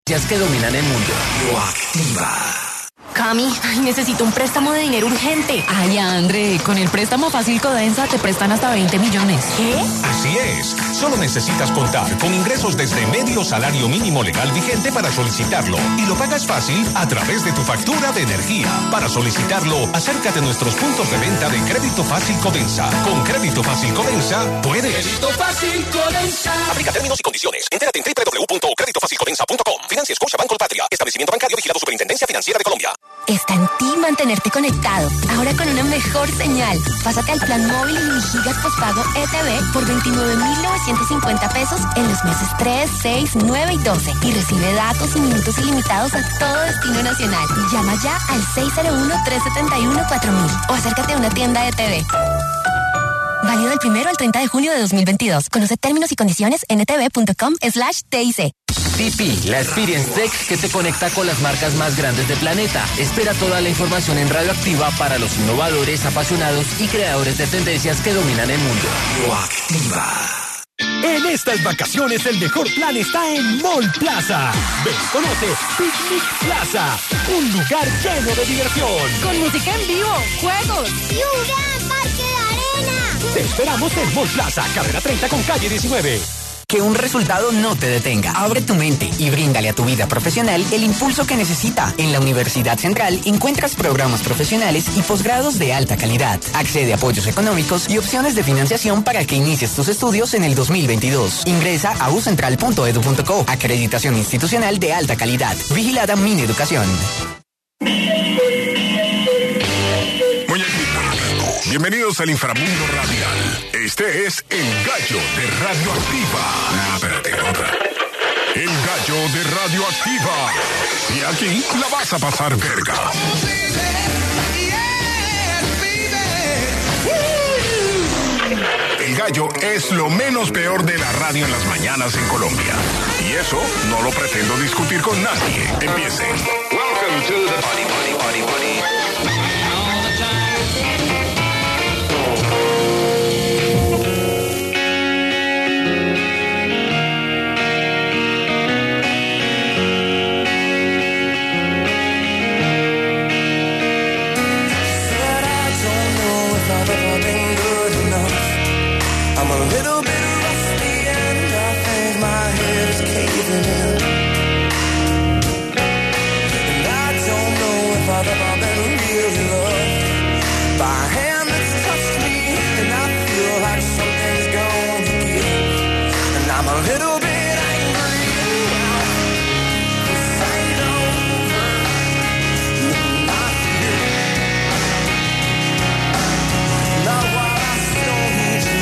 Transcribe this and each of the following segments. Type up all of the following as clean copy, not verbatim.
que dominan el mundo. Lo activa. Cami, necesito un préstamo de dinero urgente. Ay, André, con el préstamo Fácil Codensa te prestan hasta 20 millones. ¿Qué? Así es. Solo necesitas contar con ingresos desde medio salario mínimo legal vigente para solicitarlo. Y lo pagas fácil a través de tu factura de energía. Para solicitarlo, acércate a nuestros puntos de venta de Crédito Fácil Codensa. Con Crédito Fácil Codensa, puedes. Crédito Fácil Codensa. Aplica términos y condiciones. Entérate en www.creditofacilcodensa.com. Financia Scotiabank Colpatria. Establecimiento bancario vigilado Superintendencia Financiera de Colombia. Está en ti mantenerte conectado. Ahora con una mejor señal. Pásate al plan móvil y mini gigas postpago ETV por 29.950 pesos en los meses 3, 6, 9 y 12. Y recibe datos y minutos ilimitados a todo destino nacional. Llama ya al 601-371-4000 o acércate a una tienda ETV. Válido del 1 al 30 de junio de 2022. Conoce términos y condiciones en etv.com/TIC. TP, la Experience Tech que te conecta con las marcas más grandes del planeta. Espera toda la información en Radioactiva para los innovadores, apasionados y creadores de tendencias que dominan el mundo. Lo activa. En estas vacaciones el mejor plan está en Mall Plaza. Ven, conoce Picnic Plaza, un lugar lleno de diversión. Con música en vivo, juegos y un gran parque de arena. Te esperamos en Mall Plaza, carrera 30 con calle 19. Que un resultado no te detenga. Abre tu mente y bríndale a tu vida profesional el impulso que necesita. En la Universidad Central encuentras programas profesionales y posgrados de alta calidad. Accede a apoyos económicos y opciones de financiación para que inicies tus estudios en el 2022. Ingresa a ucentral.edu.co. Acreditación institucional de alta calidad. Vigilada Mineducación. Bienvenidos al inframundo radial. Este es El Gallo de Radioactiva. Espérate, otra. El Gallo de Radioactiva. Y aquí la vas a pasar verga. El Gallo es lo menos peor de la radio en las mañanas en Colombia. Y eso no lo pretendo discutir con nadie. Empiecen. Welcome to the party, party, party, party. I'm a little bit rusty and I think my head is caving in. And I don't know if I've ever been really loved by a hand that's touched me, and I feel like something's gonna give. And I'm a little bit angry now, 'cause I know you're not here. Not while I still need you.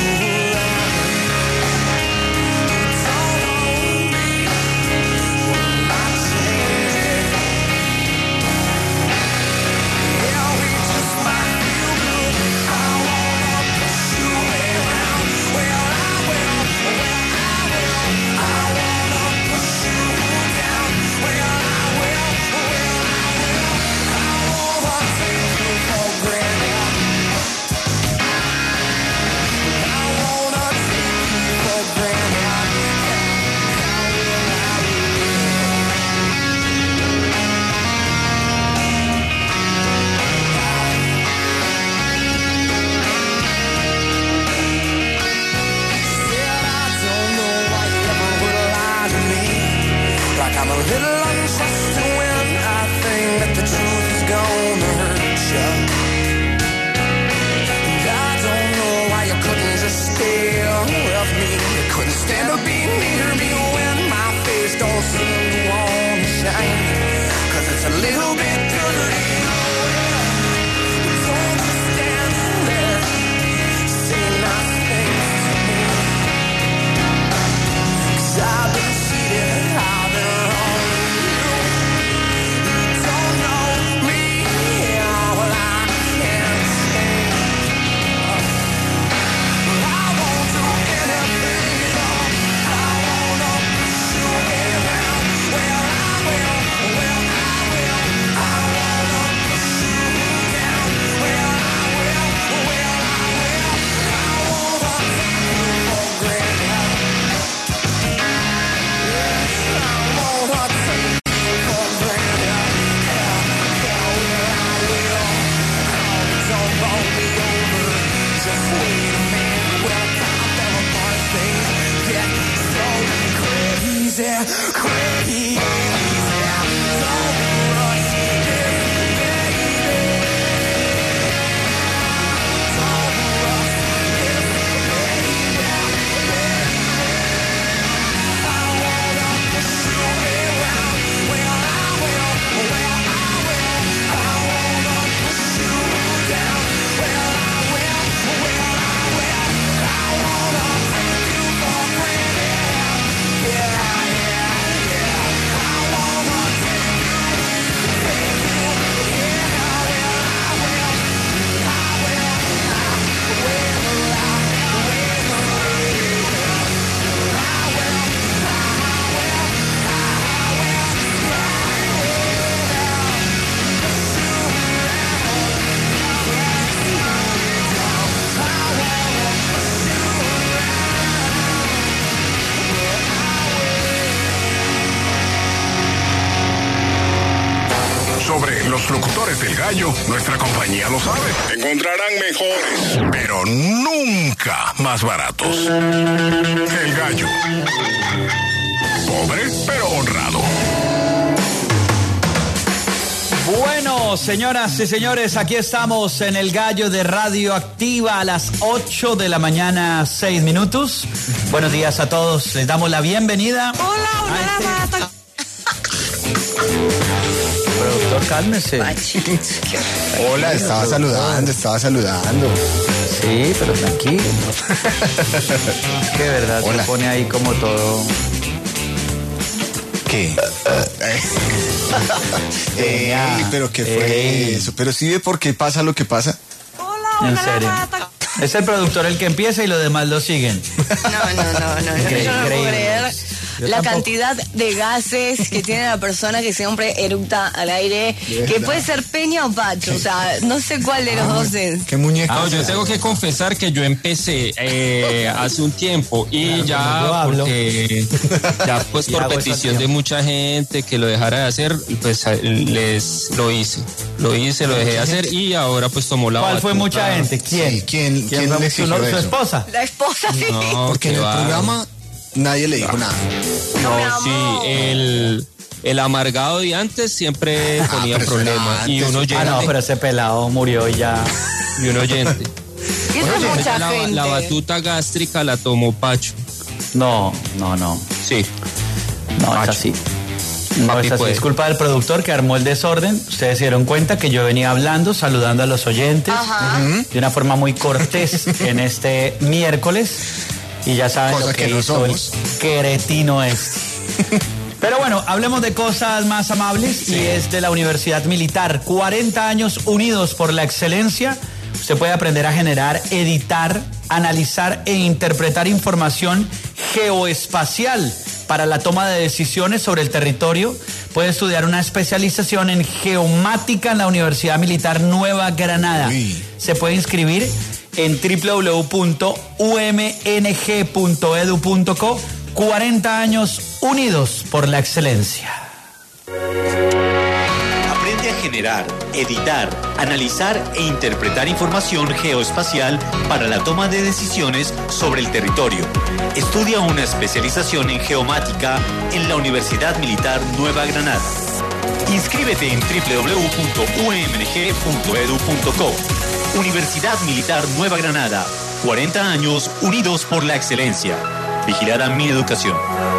I'm a little untrusting when I think that the truth is gonna hurt you. And I don't know why you couldn't just stay with me. You couldn't stand to be near me when my face don't seem to wanna shine. 'Cause it's a little bit dirty. Don't just stand there, say nice things to me. 'Cause I've been cheated, I've been wrong. los locutores del Gallo, nuestra compañía lo sabe. Encontrarán mejores, pero nunca más baratos. El Gallo. Pobre, pero honrado. Bueno, señoras y señores, aquí estamos en el Gallo de Radioactiva a las 8 de la mañana, 6 minutos. Buenos días a todos, les damos la bienvenida. Hola, Productor, cálmese. Hola, estaba saludando. Sí, pero tranquilo. Que de verdad se pone ahí como todo. ¿Qué? Pero ¿qué fue eso? Pero sí ve por qué pasa lo que pasa. En serio. Es el productor el que empieza y los demás lo siguen. No. Yo no puedo creer la cantidad de gases que tiene la persona que siempre eructa al aire, que puede ser Peña o Pacho, o sea, no sé cuál de los dos es. ¿Qué muñeca? No, yo tengo que confesar que yo empecé hace un tiempo y ya pues por petición de mucha gente que lo dejara de hacer, pues lo hice, lo dejé de hacer y ahora pues tomó la ¿Cuál batuta. fue mucha gente? ¿Quién? ¿Quién le exigió eso? ¿Su esposa? La esposa, sí. No, porque en el programa nadie le dijo nada. No, sí, el amargado de antes siempre ponía problemas. Y un oyente. No, pero ese pelado murió y ya. Y un oyente. Y eso es mucha gente. La batuta gástrica la tomó Pacho. No. Sí. No, Pacho. es así. No es así. Es culpa del productor que armó el desorden. Ustedes se dieron cuenta que yo venía hablando, saludando a los oyentes de una forma muy cortés en este miércoles. Y ya saben cosa lo que no hizo somos. el cretino este. Pero bueno, hablemos de cosas más amables y es de la Universidad Militar. 40 años unidos por la excelencia. Usted puede aprender a generar, editar, analizar e interpretar información geoespacial para la toma de decisiones sobre el territorio. Puede estudiar una especialización en geomática en la Universidad Militar Nueva Granada. Se puede inscribir en www.umng.edu.co. 40 años unidos por la excelencia. Aprende a generar, editar, analizar e interpretar información geoespacial para la toma de decisiones sobre el territorio. Estudia una especialización en geomática en la Universidad Militar Nueva Granada. Inscríbete en www.umng.edu.co. Universidad Militar Nueva Granada. 40 años unidos por la excelencia. Vigilada Mi Educación.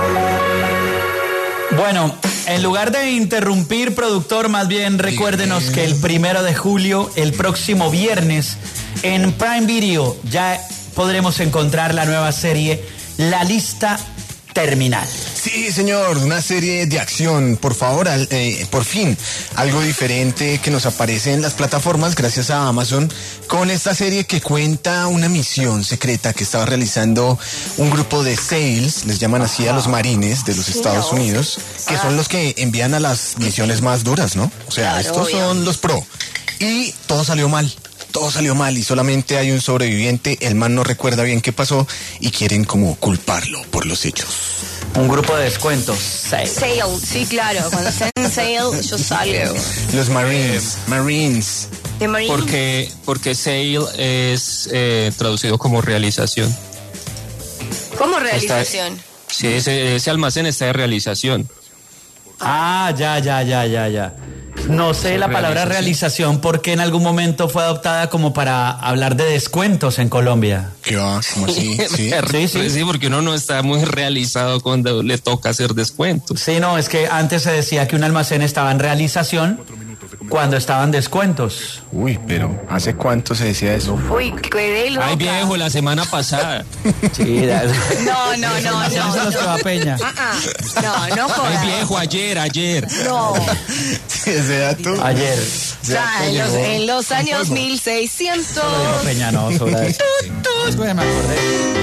Bueno, en lugar de interrumpir, productor, más bien recuérdenos que el 1 de julio, el próximo viernes, en Prime Video ya podremos encontrar la nueva serie La Lista Terminal. Sí, señor, una serie de acción, por favor, por fin, algo diferente que nos aparece en las plataformas gracias a Amazon, con esta serie que cuenta una misión secreta que estaba realizando un grupo de SEALs, les llaman así a los marines de los Estados Unidos, que son los que envían a las misiones más duras, ¿no? O sea, estos son los pro. Y todo salió mal y solamente hay un sobreviviente, el man no recuerda bien qué pasó y quieren como culparlo por los hechos. Un grupo de descuentos. Sale, sí, claro. Cuando estén en sale, yo salgo. Los Marines. ¿De Marine? Porque sale es traducido como realización. ¿Cómo realización? Sí, ese almacén está de realización. Ah, ya. No sé la palabra realización porque en algún momento fue adoptada como para hablar de descuentos en Colombia. ¿Qué va? ¿Cómo así? Sí, porque uno no está muy realizado cuando le toca hacer descuentos. Sí, no, es que antes se decía que un almacén estaba en realización cuando estaban descuentos. Uy, pero ¿hace cuánto se decía eso? Uy, quedé loca. Ay, viejo, la semana pasada. Sí, No. Se los quedó a Peña. No jodas. Ay, viejo, ayer. No. Ese dato. Ayer. En los años 1600. Peña, no, sobre eso. Después me acordé.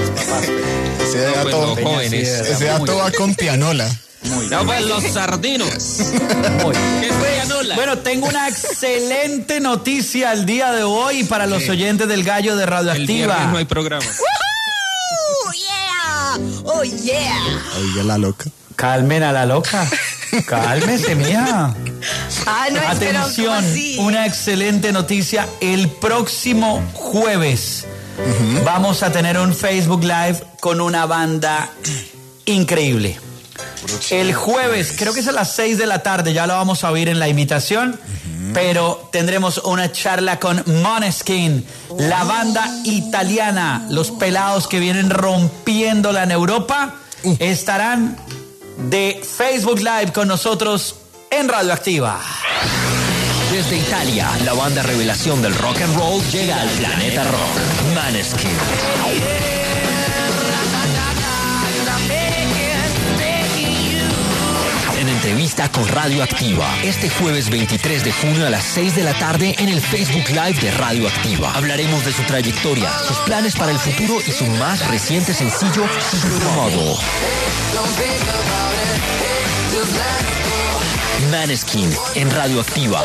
Ese dato va con pianola. No, pues los sardinos. ¿Qué fue, Pianola? Bueno, tengo una excelente noticia el día de hoy para los oyentes del Gallo de Radioactiva. El viernes no hay programa. ¡Woohoo! ¡Yeah! ¡Oh, yeah! Oiga la loca. Calmen a la loca. Cálmese, mija. No, atención, una excelente noticia. El próximo jueves vamos a tener un Facebook Live con una banda increíble. El jueves, creo que es a las 6 de la tarde, ya lo vamos a oír en la invitación, pero tendremos una charla con Måneskin, la banda italiana, los pelados que vienen rompiéndola en Europa, estarán de Facebook Live con nosotros en Radioactiva. Desde Italia, la banda revelación del rock and roll llega al planeta rock, Måneskin. En entrevista con Radioactiva, este jueves 23 de junio a las 6 de la tarde en el Facebook Live de Radioactiva. Hablaremos de su trayectoria, sus planes para el futuro y su más reciente sencillo, Supermodo. Måneskin en Radioactiva.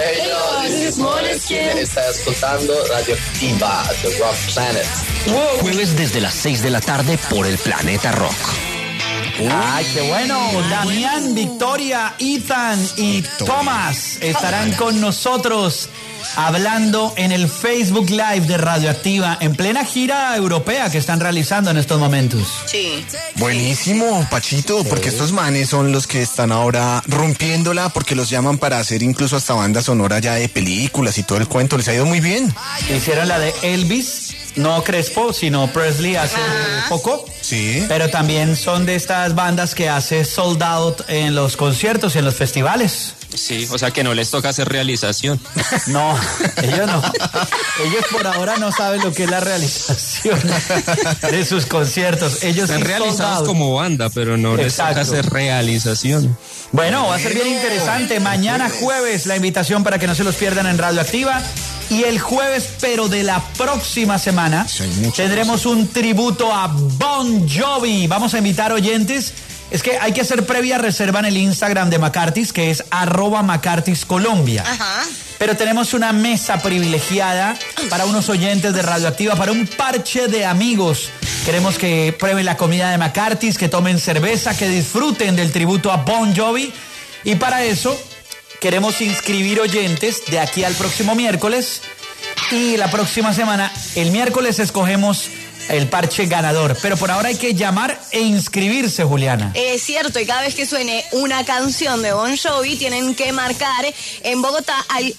Está escuchando Radioactiva, The Rock Planet. Jueves desde las 6 de la tarde por el Planeta Rock. ¡Ay, qué bueno! Damián, Victoria, Ethan y Thomas estarán con nosotros hablando en el Facebook Live de Radioactiva en plena gira europea que están realizando en estos momentos. Sí. Buenísimo, Pachito, porque estos manes son los que están ahora rompiéndola, porque los llaman para hacer incluso hasta banda sonora ya de películas y todo el cuento. Les ha ido muy bien. Hicieron la de Elvis, no Crespo, sino Presley hace poco. Sí. Pero también son de estas bandas que hace sold out en los conciertos y en los festivales. Sí, o sea que no les toca hacer realización. No, ellos no. Ellos por ahora no saben lo que es la realización de sus conciertos. Ellos están realizados como banda, pero no les toca hacer realización. Bueno, va a ser bien interesante. Mañana jueves la invitación para que no se los pierdan en Radioactiva. Y el jueves, pero de la próxima semana, tendremos un tributo a Bon Jovi. Vamos a invitar oyentes. Es que hay que hacer previa reserva en el Instagram de McCarthy's, que es @McCarthy'sColombia. Ajá. Pero tenemos una mesa privilegiada para unos oyentes de Radioactiva, para un parche de amigos. Queremos que prueben la comida de McCarthy's, que tomen cerveza, que disfruten del tributo a Bon Jovi. Y para eso queremos inscribir oyentes de aquí al próximo miércoles. Y la próxima semana, el miércoles, escogemos el parche ganador. Pero por ahora hay que llamar e inscribirse, Juliana. Es cierto, y cada vez que suene una canción de Bon Jovi, tienen que marcar en Bogotá al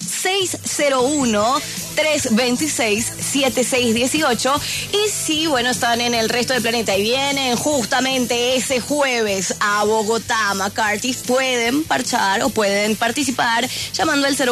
601-326-7618. Y si, bueno, están en el resto del planeta y vienen justamente ese jueves a Bogotá, McCarthy's, pueden parchar o pueden participar llamando al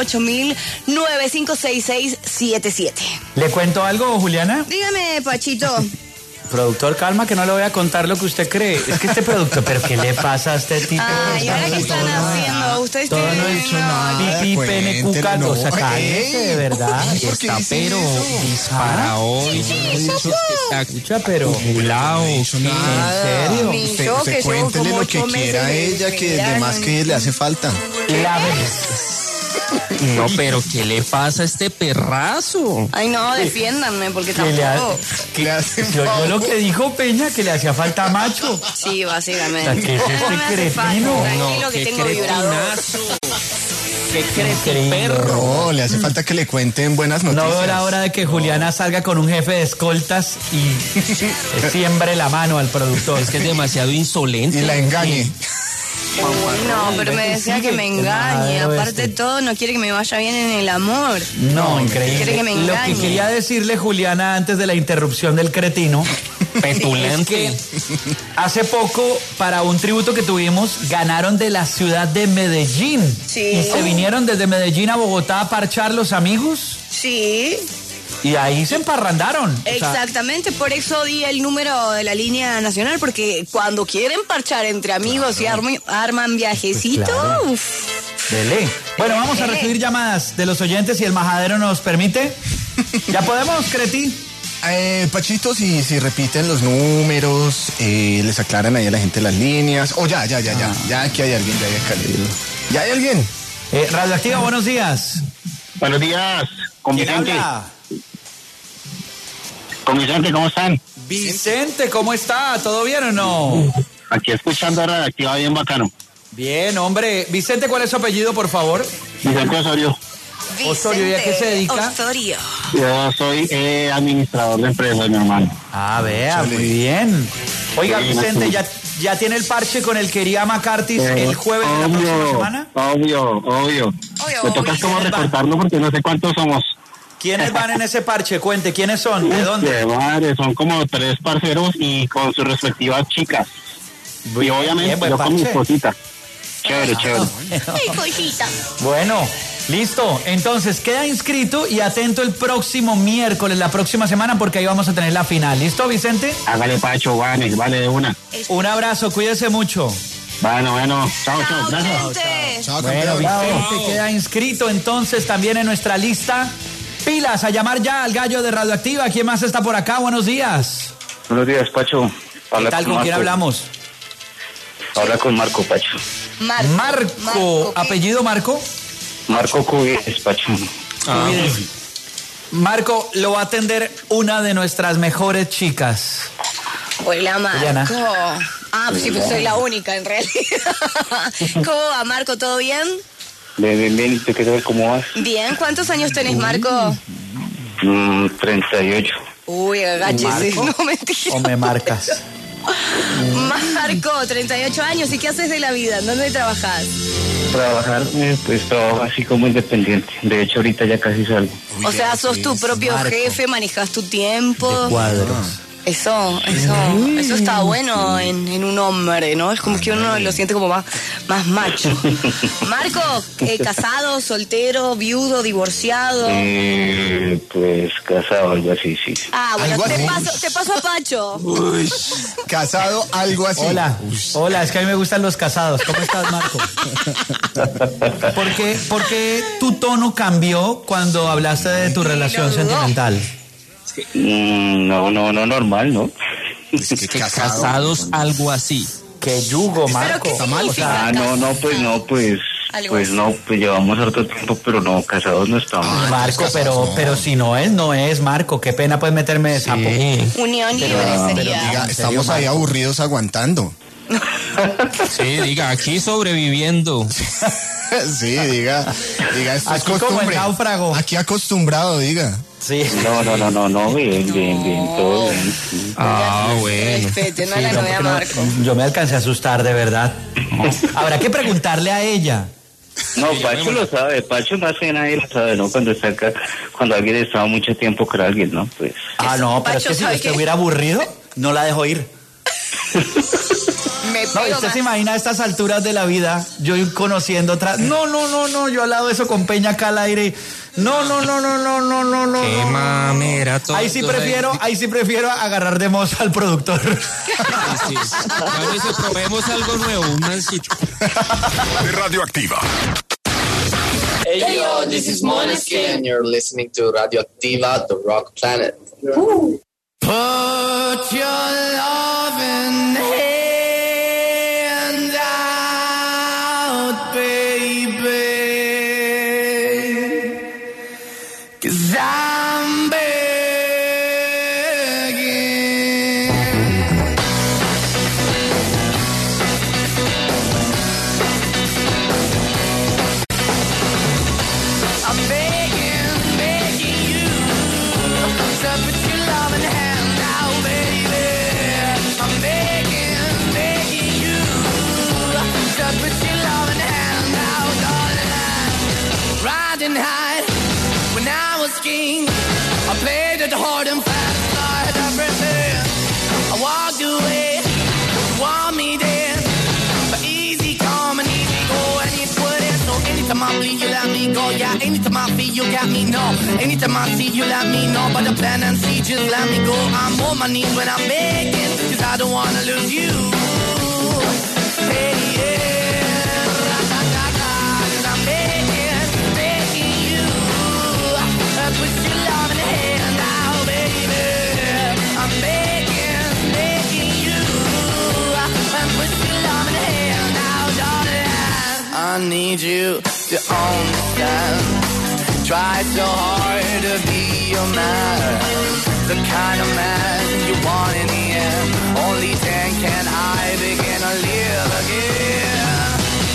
018-956-6677. ¿Le cuento algo, Juliana? Dígame, Pachito. Productor, calma, que no le voy a contar lo que usted cree. Es que este producto, ¿pero qué le pasa a este tipo? Ay, ¿ahora qué están haciendo? Ustedes todo no he hecho nada. Pipí, pene, cuca, cosa, cállese, de verdad. Está pero dispara hoy. Escucha, pero Mulao. ¿En serio? Usted cuéntele lo que quiera a ella, que de más que le hace falta. La No, pero ¿qué le pasa a este perrazo? Ay, no, defiéndanme, porque tampoco. Yo lo que dijo Peña, que le hacía falta macho. Sí, básicamente. O sea, ¿qué es este cretino? Tranquilo, que tengo vibrador. ¿Qué crees, perro? No, le hace falta que le cuenten buenas noticias. No veo la hora de que Juliana salga con un jefe de escoltas y siembre la mano al productor. Es que es demasiado insolente. Y la engañe. No, pero me decía que me engañe. Aparte de todo, no quiere que me vaya bien en el amor. No, increíble. Quiere que me Lo engañe. que quería decirle, Juliana, antes de la interrupción del cretino, petulante, es que hace poco, para un tributo que tuvimos, ganaron de la ciudad de Medellín. Sí. Y se vinieron desde Medellín a Bogotá a parchar los amigos. Sí. Y ahí se emparrandaron. Exactamente, por eso di el número de la línea nacional, porque cuando quieren parchar entre amigos y arman viajecito, Claro. uf. Dele. Bueno, vamos a recibir llamadas de los oyentes si el majadero nos permite. ¿Ya podemos, Creti? Pachito, si repiten los números, les aclaran ahí a la gente las líneas. Ya aquí hay alguien, ya hay alguien. Radioactiva, buenos días. Buenos días, con ¿Quién Vicente. habla? Con Vicente, ¿cómo están? Vicente, ¿cómo está? ¿Todo bien o no? Aquí escuchando Radioactiva bien bacano. Bien, hombre. Vicente, ¿cuál es su apellido, por favor? Vicente Osorio. Osorio, ¿y a qué se dedica? Osorio. Yo soy administrador de empresas, mi hermano. Ah, vea, muy bien. Oiga, Sí, Vicente, sí. ¿ya tiene el parche con el que iría a McCarthy's el jueves de la próxima semana? Obvio. Me toca como recortarlo porque no sé cuántos somos. ¿Quiénes van en ese parche? Cuente, ¿quiénes son? ¿De dónde? Madre, son como 3 parceros y con sus respectivas chicas. Y obviamente buen yo con mi parche. esposita. Chévere. Ay, cosita. Bueno, listo. Entonces, queda inscrito y atento el próximo miércoles, la próxima semana, porque ahí vamos a tener la final. ¿Listo, Vicente? Hágale, Pacho, vale de una. Un abrazo, cuídese mucho. Bueno. Chao, gracias. Bueno, Vicente queda inscrito entonces también en nuestra lista. Pilas, a llamar ya al gallo de Radioactiva. ¿Quién más está por acá? Buenos días. Buenos días, Pacho. ¿Qué tal? ¿Con quién hablamos? Habla con Marco, Pacho. Marco. ¿Apellido Marco? Marco Cubides, Pacho. Cubides. Marco, lo va a atender una de nuestras mejores chicas. Hola, Juliana. Marco. Pues sí, pues soy la única en realidad. ¿Cómo va, Marco? ¿Todo bien? Bien. ¿Y tú qué sabes cómo vas? Bien. ¿Cuántos años tenés, Marco? 38. Uy, agáchese. Marco. No, mentira. ¿O me marcas? Marco, 38 años. ¿Y qué haces de la vida? ¿Dónde trabajas? Trabajar, pues trabajo así como independiente. De hecho, ahorita ya casi salgo. O sea, sos tu propio jefe, manejas tu tiempo. Cuadros. Eso está bueno en un hombre, ¿no? Es como que uno lo siente como más macho. Marco, ¿casado, soltero, viudo, divorciado? Pues casado, algo así, sí. Bueno, ¿Algo te así? paso a Pacho. Casado, algo así. Hola, es que a mí me gustan los casados. ¿Cómo estás, Marco? ¿Por qué tu tono cambió cuando hablaste de tu relación sentimental? No, normal, ¿no? Es que casados, algo así. ¡Qué yugo, Marco! Pues llevamos harto tiempo, pero no, casados no estamos. Marco, pero si no es, Marco. Qué pena pues meterme de sapo. Unión libre sería. Diga, estamos ahí aburridos aguantando. Sí, diga, aquí sobreviviendo. Sí, diga, esto aquí es costumbre. como el náufrago. Aquí acostumbrado, diga. Sí. No, bien, todo bien. Bueno. Respete, no la novia, Marco. Yo me alcancé a asustar, de verdad. Habrá que preguntarle a ella. No, Pacho lo sabe, Pacho más que nadie lo sabe, ¿no? Cuando alguien estaba mucho tiempo con alguien, ¿no? Pues. No, pero es que si yo estuviera aburrido, no la dejo ir. No, usted se imagina a estas alturas de la vida, yo ir conociendo otra. No, yo al lado de eso con Peña acá al aire. No. Qué mamera todo. Ahí sí prefiero agarrar de moza al productor. Sí. A veces probemos algo nuevo, un mancito. De Radioactiva. Hey yo, this is Måneskin and you're listening to Radioactiva, the rock planet. Put your loving hand out, baby, 'cause I'm begging. I'm begging you to put your loving hand out, baby. I'm begging you to put your loving hand out, darling. Riding high when I was king, I played it hard and fast, I had everything. I walked away, you want me then, but easy come and easy go, and it wouldn't. So anytime I bleed, you let me go. Yeah, anytime I feel, you got me, no. Anytime I see, you let me know. But the plan and see, just let me go. I'm on my knees when I'm begging, 'cause I don't wanna lose you. Hey, yeah, ra-da-da-da, 'cause I'm begging you. Put your love in the hand out, baby. I'm begging you. Put your love in the hand out, darling. I need you to understand. Try so hard to be your man, the kind of man you want in the end. Only then can I begin to live again.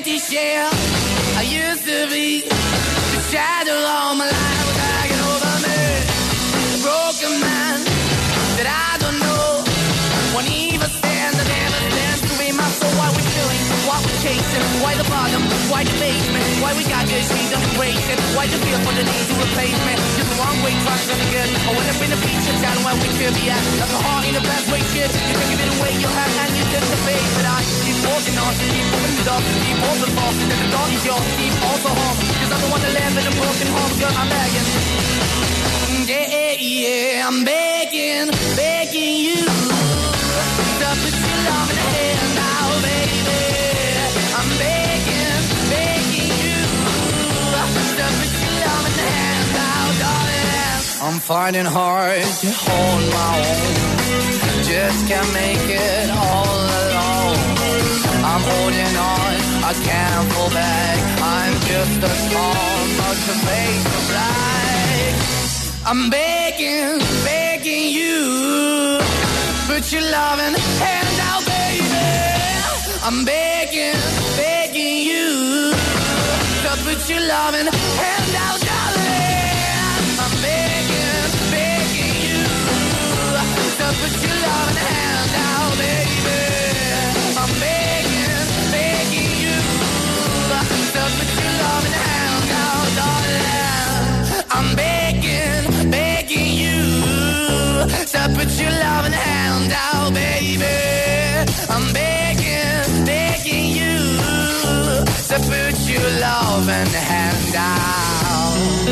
empty shell. I used to be the shadow all my life was hanging over me. A broken man that I don't know. Won't even stand, I never stand to be my soul. Why we doing, what we chasing? Why the bottom? Why the basement? Why we got good, she don't embrace it? Why the feel for the need to replace me? Just the wrong way, trying to be good. I went up in the feature town where we could be at. Like a heart in a bad way, shit. You can give it away, you have, and you just the face. But I keep walking on, keep moving it up, keep open for. That the dog is yours, keep also home. Cause I'm the one that live in a broken home, girl, I'm begging. Yeah, yeah, I'm begging, begging you. To put your love in the hand now, baby. I'm begging, begging you. To put your love in the hand now, darling. I'm finding hard to hold my own. Just can't make it all alone. I'm holding on, I can't fall back. I'm just a storm, not to face the black. I'm begging, begging you. Put your loving hand out, baby. I'm begging, begging you. To put your loving hand out, darling. I'm begging, begging you. To put your loving hand out, baby. I'm begging, begging you. To put your loving hand out, darling. I'm begging, begging you. To put your loving hand out, baby. I'm begging, begging you. To put your loving hand out.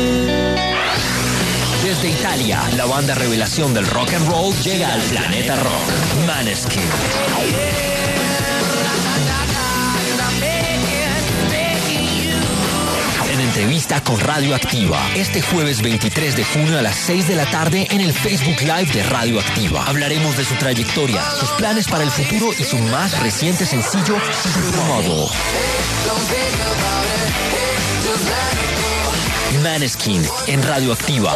Desde Italia, la banda revelación del rock and roll llega al planeta rock. Maneskin. En entrevista con Radioactiva, este jueves 23 de junio a las 6 de la tarde en el Facebook Live de Radioactiva. Hablaremos de su trayectoria, sus planes para el futuro y su más reciente sencillo, Supermodel. Maneskin en Radioactiva.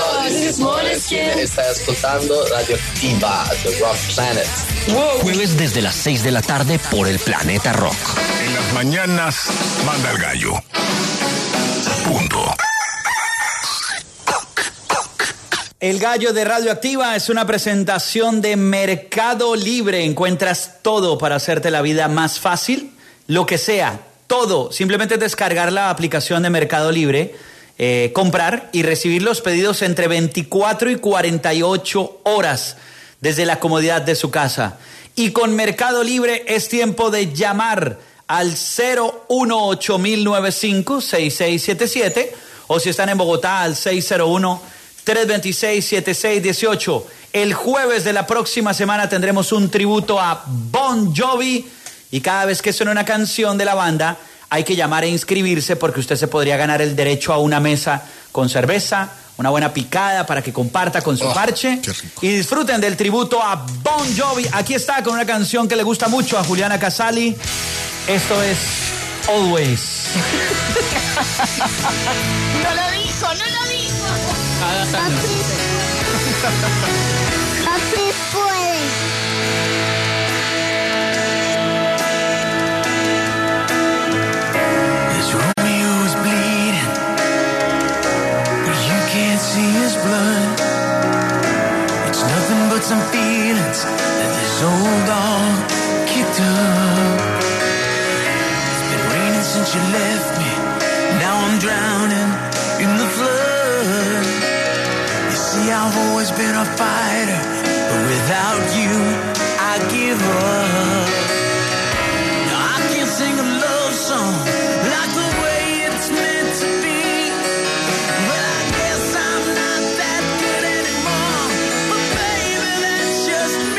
Está escuchando Radioactiva, The Rock Planet. Jueves desde las 6 de la tarde por el Planeta Rock. En las mañanas, manda el gallo. Punto. El gallo de Radioactiva es una presentación de Mercado Libre. Encuentras todo para hacerte la vida más fácil, lo que sea, todo. Simplemente descargar la aplicación de Mercado Libre, comprar y recibir los pedidos entre 24 y 48 horas desde la comodidad de su casa. Y con Mercado Libre es tiempo de llamar al 018-095-6677 o si están en Bogotá al 601-326-7618. El jueves de la próxima semana tendremos un tributo a Bon Jovi y cada vez que suene una canción de la banda hay que llamar e inscribirse porque usted se podría ganar el derecho a una mesa con cerveza, una buena picada para que comparta con su parche y disfruten del tributo a Bon Jovi. Aquí está con una canción que le gusta mucho a Juliana Casali. Esto es Always. No lo dijo, no lo dijo. Papi puede. As Romeo is bleeding, but you can't see his blood. It's nothing but some feelings that this old dog kicked up. Since you left me, now I'm drowning in the flood. You see, I've always been a fighter, but without you, I give up. Now I can't sing a love song like the way it's meant to be, but I guess I'm not that good anymore. But baby, that's just me.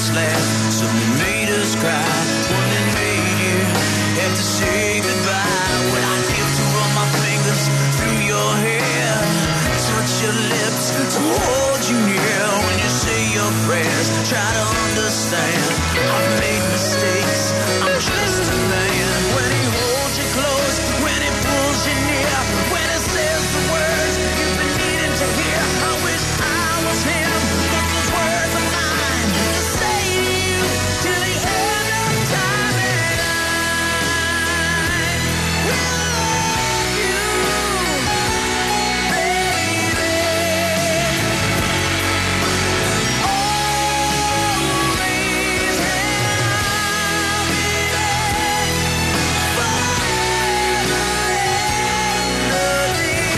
us laugh, some that made us cry, one that made you have to say goodbye. When I get to run my fingers through your hair, touch your lips to hold you near. When you say your prayers, try to understand. I've made mistakes, I'm just a man. When he holds you close, when he pulls you near, when he says the words you've been needing to hear. I wish I was him, but those words are mine to say to you till the end of time. And I will love you, baby. Always, and I'll be there forever and a day.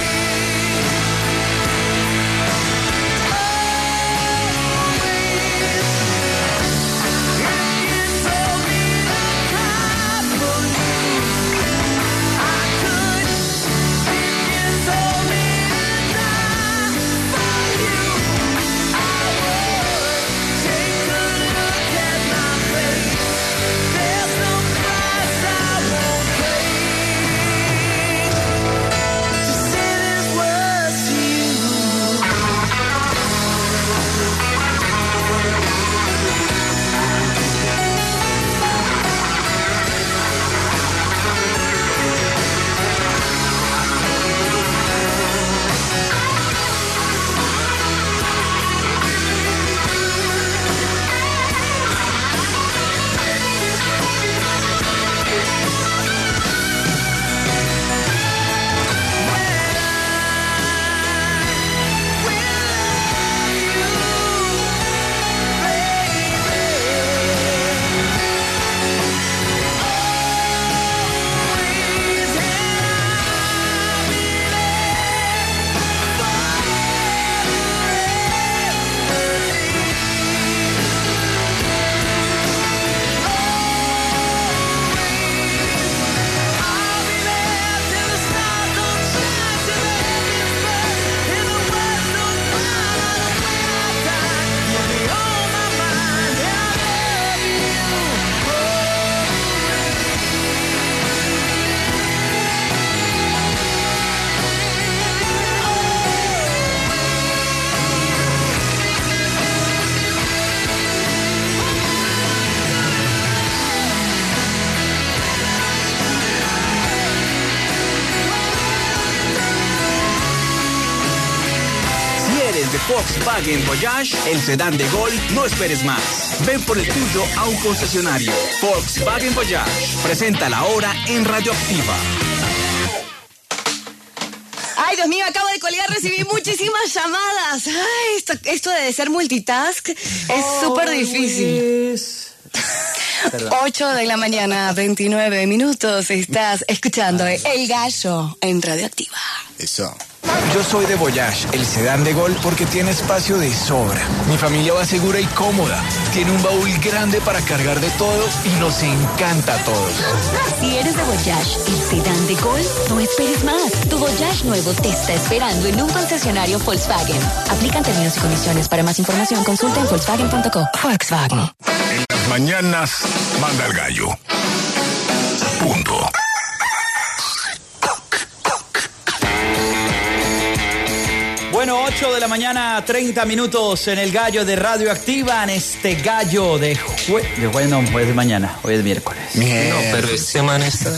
De Volkswagen Voyage, el sedán de Gol, no esperes más. Ven por el tuyo a un concesionario. Volkswagen Voyage, presenta la hora en Radioactiva. Ay, Dios mío, acabo de colgar, recibí muchísimas llamadas. Ay, esto de ser multitask es súper difícil. 8 de la mañana, 29 minutos. Estás escuchando El Gallo en Radioactiva. Eso. Yo soy de Voyage, el sedán de Gol, porque tiene espacio de sobra. Mi familia va segura y cómoda. Tiene un baúl grande para cargar de todo y nos encanta a todos. Si eres de Voyage, el sedán de Gol, no esperes más. Tu Voyage nuevo te está esperando en un concesionario Volkswagen. Aplican términos y condiciones. Para más información, consulta en Volkswagen.co. Volkswagen. En las mañanas, manda el gallo. Punto. Bueno, 8 de la mañana, 30 minutos en el Gallo de Radioactiva, en este Gallo de jueves, no, jueves de mañana, hoy es miércoles. No, pero esta semana está...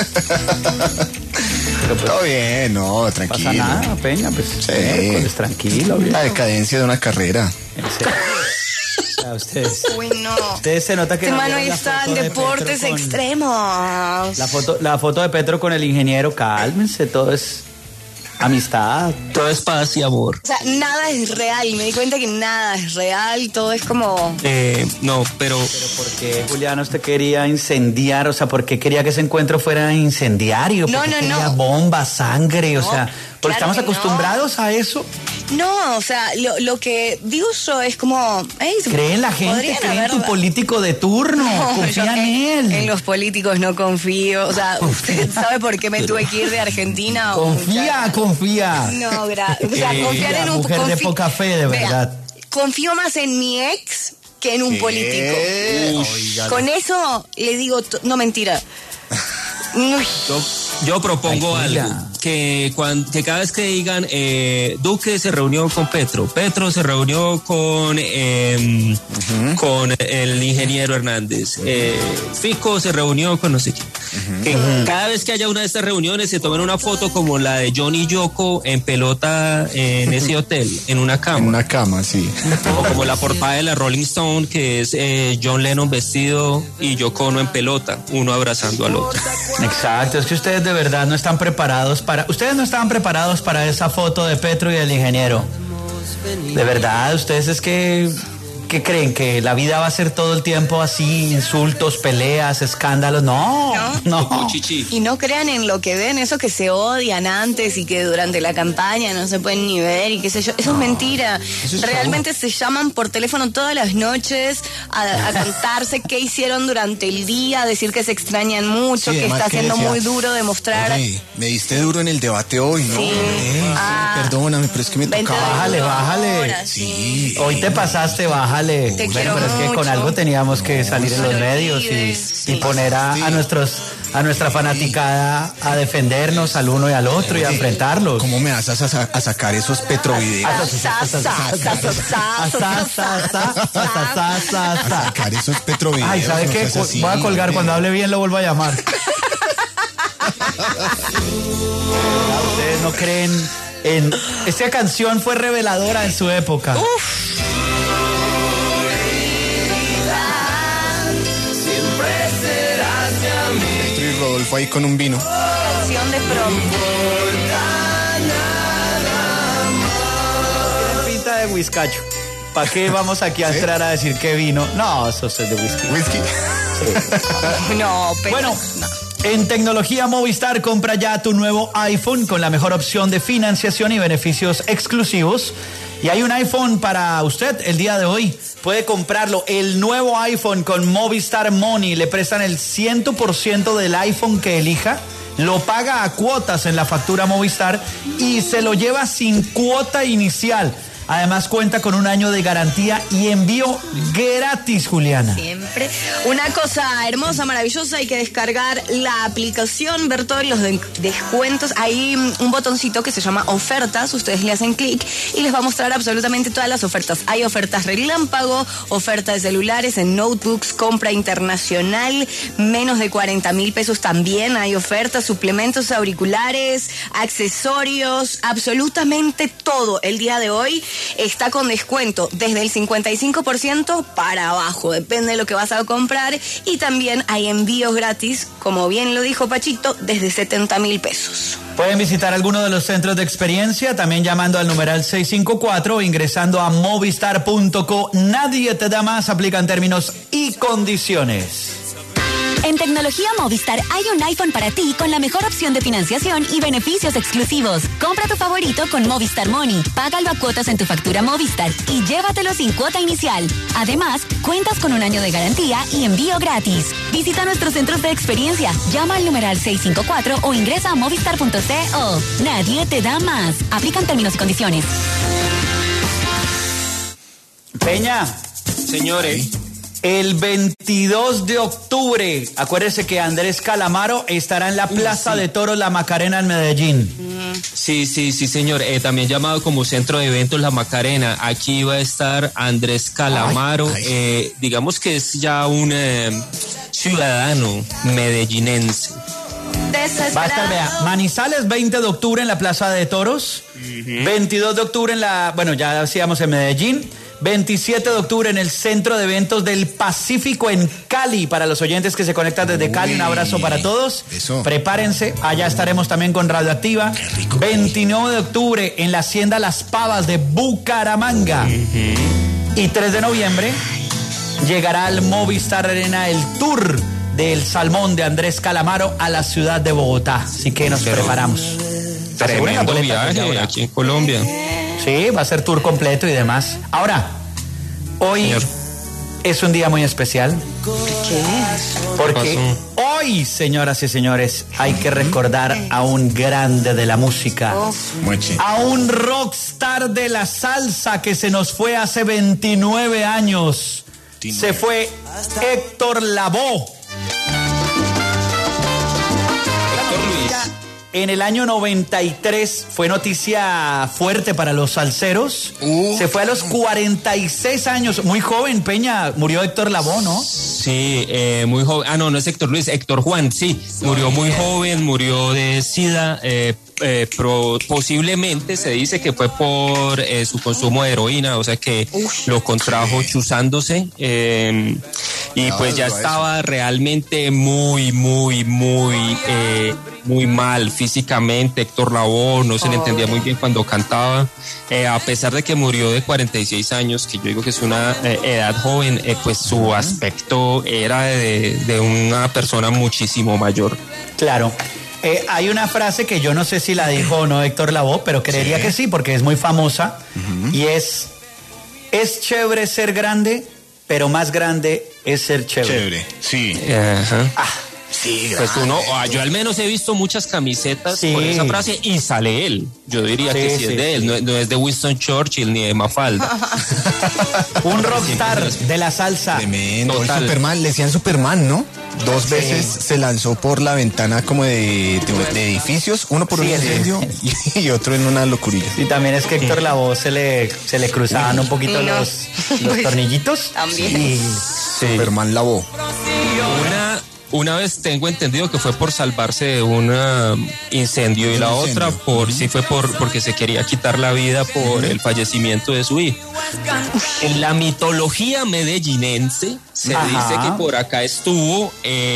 Todo bien, no, tranquilo. No pasa nada, Peña, pues sí. Miércoles, tranquilo. Bien. La decadencia de una carrera. Ustedes. Uy, no. Ustedes se nota que este mano ahí está en deportes extremos. La foto de Petro con el ingeniero, cálmense, todo es amistad. Todo es paz y amor. O sea, nada es real. Me di cuenta que nada es real. Todo es como... No, pero ¿por qué Julián usted quería incendiar? O sea, ¿por qué quería que ese encuentro fuera incendiario? No, ¿Por qué no, quería no. bomba, sangre? O sea, porque claro estamos acostumbrados a eso. No, o sea, lo que digo yo es como... Cree en la gente, cree en tu político de turno, confía en él. En los políticos no confío. O sea, ¿usted sabe por qué me tuve que ir de Argentina? Confía. No, o sea, confiar en un... Mujer de poca fe, de verdad. Vea, confío más en mi ex que en un político. Con eso le digo, no mentira. Yo propongo algo, que cada vez que digan Duque se reunió con Petro se reunió con el ingeniero Hernández, Fico se reunió con no sé quién, que cada vez que haya una de estas reuniones se tomen una foto como la de John y Yoko en pelota en ese hotel, en una cama. En una cama, sí. O como la portada de la Rolling Stone, que es John Lennon vestido y Yoko Ono en pelota, uno abrazando al otro. Exacto, es que ustedes de verdad no están preparados ustedes no estaban preparados para esa foto de Petro y del ingeniero. De verdad, ustedes es que creen que la vida va a ser todo el tiempo así, insultos, peleas, escándalos. No. Y no crean en lo que ven, eso que se odian antes y que durante la campaña no se pueden ni ver y qué sé yo. Eso es mentira. Realmente se llaman por teléfono todas las noches a contarse qué hicieron durante el día, a decir que se extrañan mucho, que está siendo muy duro demostrar. Oye, me diste duro en el debate hoy, ¿no? Sí. Perdóname, pero es que me tocaba. Bájale. Sí. Hoy te pasaste, bájale. Te quiero pero es que con algo teníamos que salir en los medios y poner a nuestra fanaticada a defendernos al uno y al otro y a enfrentarlos. ¿Cómo me vas a sacar esos petrovideos? A sacar esos petrovideos. Ay, ¿sabe qué? Voy a colgar, cuando hable bien lo vuelvo a llamar. Ustedes no creen en... Esta canción fue reveladora en su época. Rodolfo ahí con un vino. Canción de pronto. Tiene pinta de whiskacho. ¿Para qué vamos aquí a entrar a decir qué vino? No, eso es de whisky. ¿Whisky? Sí. No, pero... Bueno, en Tecnología Movistar compra ya tu nuevo iPhone con la mejor opción de financiación y beneficios exclusivos. Y hay un iPhone para usted el día de hoy. Puede comprarlo, el nuevo iPhone con Movistar Money. Le prestan el 100% del iPhone que elija. Lo paga a cuotas en la factura Movistar y se lo lleva sin cuota inicial. Además cuenta con un año de garantía y envío gratis, Juliana. Siempre. Una cosa hermosa, maravillosa, hay que descargar la aplicación, ver todos los descuentos. Hay un botoncito que se llama ofertas, ustedes le hacen clic y les va a mostrar absolutamente todas las ofertas. Hay ofertas relámpago, ofertas de celulares, en notebooks, compra internacional, menos de 40,000 pesos también hay ofertas, suplementos auriculares, accesorios, absolutamente todo el día de hoy. Está con descuento desde el 55% para abajo, depende de lo que vas a comprar, y también hay envíos gratis, como bien lo dijo Pachito, desde 70,000 pesos. Pueden visitar alguno de los centros de experiencia, también llamando al numeral 654 o ingresando a movistar.co. Nadie te da más, aplican términos y condiciones. En Tecnología Movistar hay un iPhone para ti con la mejor opción de financiación y beneficios exclusivos. Compra tu favorito con Movistar Money, págalo a cuotas en tu factura Movistar y llévatelo sin cuota inicial. Además, cuentas con un año de garantía y envío gratis. Visita nuestros centros de experiencia, llama al numeral 654 o ingresa a movistar.co. Nadie te da más. Aplican términos y condiciones. Peña. Señores. El 22 de octubre, acuérdese que Andrés Calamaro estará en la Plaza de Toros La Macarena en Medellín. Sí, señor. También llamado como centro de eventos La Macarena. Aquí va a estar Andrés Calamaro. Digamos que es ya un ciudadano medellinense. Va a estar, vea, Manizales 20 de octubre en la Plaza de Toros, 22 de octubre ya decíamos en Medellín, 27 de octubre en el Centro de Eventos del Pacífico en Cali. Para los oyentes que se conectan desde Cali, un abrazo para todos. Eso. Prepárense, allá estaremos también con Radioactiva. 29 de octubre en la Hacienda Las Pavas de Bucaramanga. Y 3 de noviembre llegará al Movistar Arena el tour del Salmón de Andrés Calamaro a la ciudad de Bogotá. Así que nos preparamos. Tremendo viaje aquí en Colombia. Sí, va a ser tour completo y demás. Ahora, hoy es un día muy especial. ¿Qué? Porque hoy, señoras y señores, hay que recordar a un grande de la música. A un rockstar de la salsa que se nos fue hace 29 años. se fue Héctor Lavoe. Héctor Luis. En el año 93 fue noticia fuerte para los salseros. Se fue a los 46 años, muy joven, Peña, murió Héctor Lavoe, ¿no? Sí, muy joven. Ah, no es Héctor Luis, Héctor Juan, sí. Murió muy joven, murió de SIDA. Posiblemente se dice que fue por su consumo de heroína, o sea que lo contrajo chuzándose. Y pues ya estaba realmente muy mal físicamente. Héctor Lavoe no se le entendía muy bien cuando cantaba, a pesar de que murió de 46 años, que yo digo que es una edad joven, pues su aspecto era de una persona muchísimo mayor. Claro. Hay una frase que yo no sé si la dijo o no Héctor Lavoe, pero creería que sí, porque es muy famosa, y es chévere ser grande, pero más grande es ser chévere. Chévere, sí. Sí, pues yo al menos he visto muchas camisetas con esa frase y sale él. Yo diría que sí es de él, no es de Winston Churchill ni de Mafalda. Un rockstar de la salsa. Tremendo. El Superman, le decían Superman, ¿no? 2 veces se lanzó por la ventana como de edificios, uno por un incendio y otro en una locurilla. Y también es que Héctor Lavoe se le cruzaban un poquito los tornillitos. También. Superman Lavoe. Una vez tengo entendido que fue por salvarse de un incendio y la otra porque se quería quitar la vida por el fallecimiento de su hijo. En la mitología medellinense se dice que por acá estuvo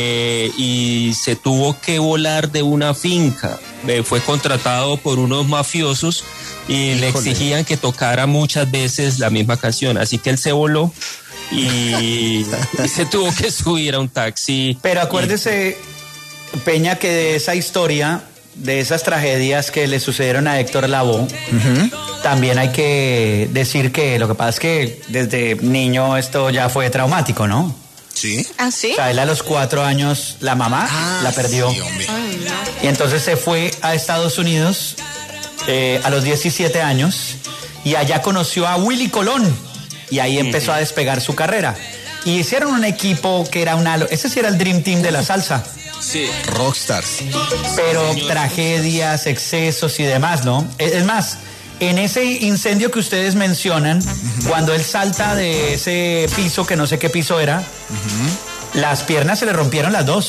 y se tuvo que volar de una finca. Fue contratado por unos mafiosos y le exigían que tocara muchas veces la misma canción, así que él se voló y se tuvo que subir a un taxi. Pero acuérdese, Peña, que de esa historia, de esas tragedias que le sucedieron a Héctor Lavoe, también hay que decir que lo que pasa es que desde niño esto ya fue traumático, ¿no? ¿Sí? ¿Ah, sí? O sea, él a los 4 años, la mamá la perdió. Sí, hombre. Y entonces se fue a Estados Unidos a los 17 años y allá conoció a Willy Colón. Y ahí empezó a despegar su carrera. Y hicieron un equipo que era ese sí era el Dream Team de la salsa. Sí. Rockstars. Pero tragedias, excesos y demás, ¿no? Es más, en ese incendio que ustedes mencionan, cuando él salta de ese piso, que no sé qué piso era, las piernas se le rompieron las dos.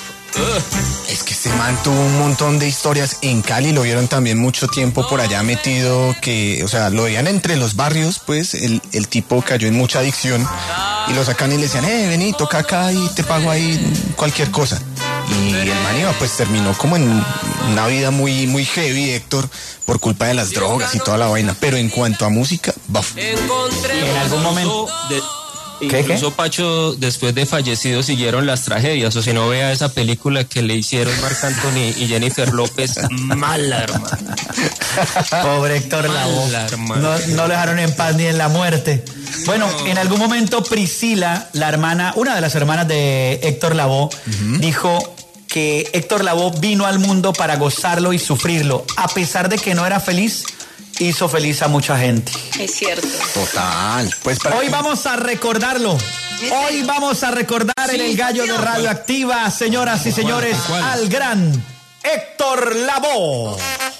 Es que este man tuvo un montón de historias en Cali, lo vieron también mucho tiempo por allá metido, o sea, lo veían entre los barrios, pues el tipo cayó en mucha adicción y lo sacan y le decían, vení, toca acá y te pago ahí cualquier cosa. Y el man iba, pues terminó como en una vida muy heavy, Héctor, por culpa de las drogas y toda la vaina, pero en cuanto a música, baf. En algún momento... Incluso Pacho, después de fallecido, siguieron las tragedias. O si no, vea esa película que le hicieron Marc Anthony y Jennifer López. Mala, hermano. Pobre Héctor Lavoe. No lo dejaron en paz ni en la muerte. Bueno, en algún momento Priscila, una de las hermanas de Héctor Lavoe, dijo que Héctor Lavoe vino al mundo para gozarlo y sufrirlo. A pesar de que no era feliz, hizo feliz a mucha gente. Es cierto. Total. Pues hoy vamos a recordarlo. Hoy vamos a recordar en el Gallo de Radioactiva, señoras y señores, al gran Héctor Lavoe.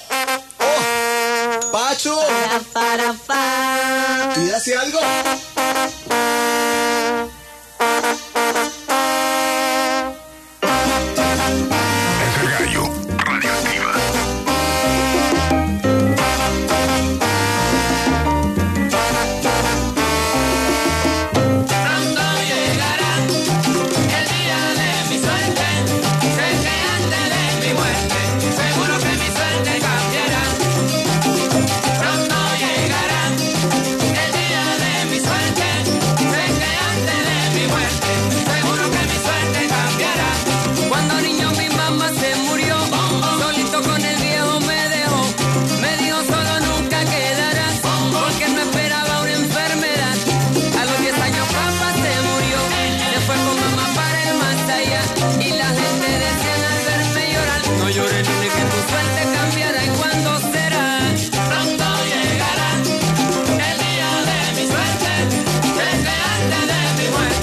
Pacho. ¿Pídase algo? Es el Gallo. Radioactiva. Antes de mi muerte.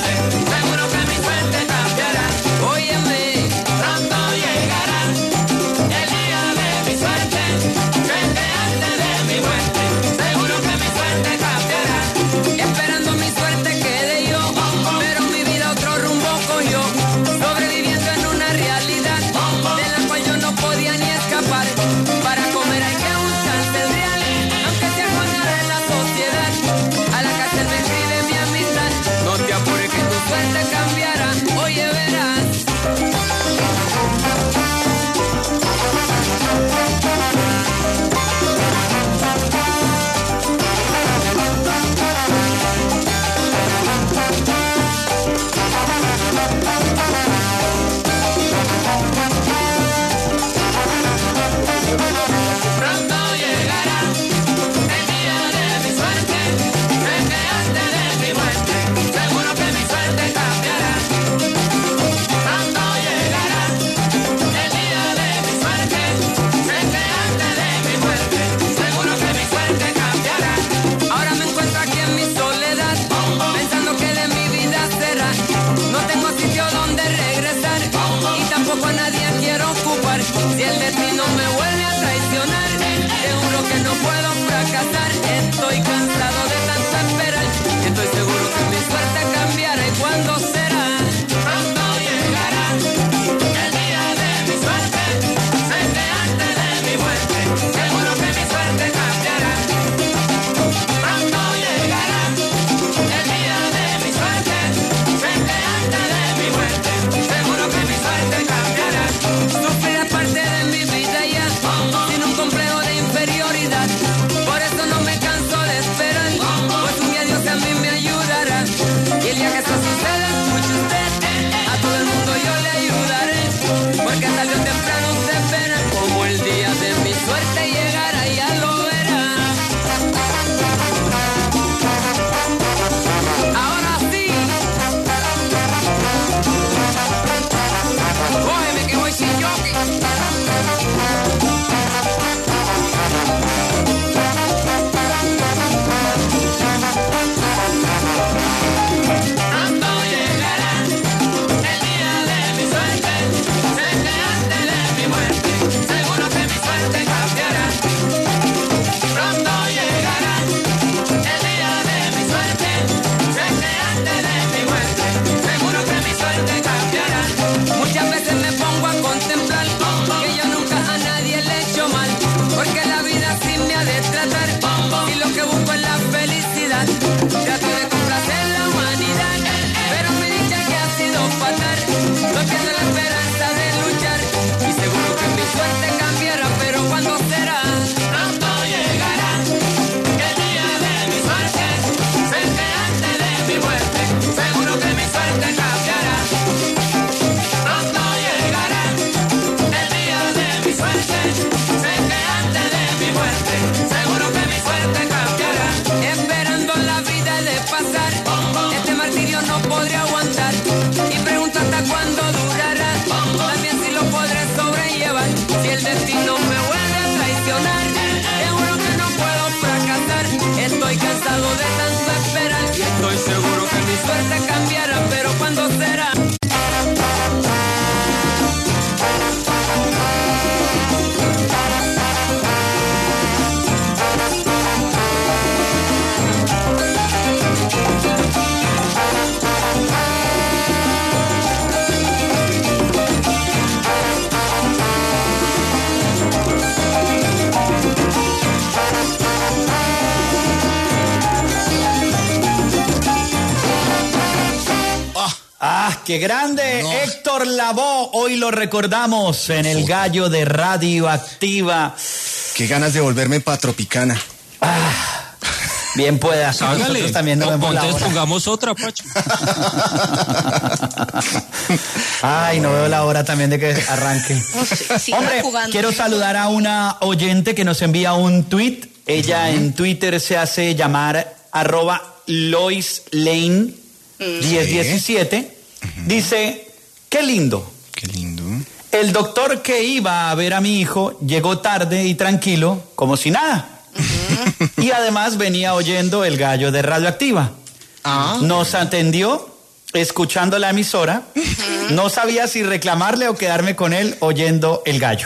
¡Ah, qué grande! No. Héctor Lavoe, hoy lo recordamos en el Gallo de Radioactiva. Qué ganas de volverme para Tropicana. Bien pueda. Nosotros también nos vemos la hora. Pongamos otra, Pacho. Ay, no veo la hora también de que arranque. Hombre, quiero saludar a una oyente que nos envía un tweet. Ella en Twitter se hace llamar @LoisLane1017. Dice, qué lindo. Qué lindo. El doctor que iba a ver a mi hijo llegó tarde y tranquilo, como si nada. Y además venía oyendo el Gallo de Radioactiva. Nos atendió escuchando la emisora. No sabía si reclamarle o quedarme con él oyendo el Gallo.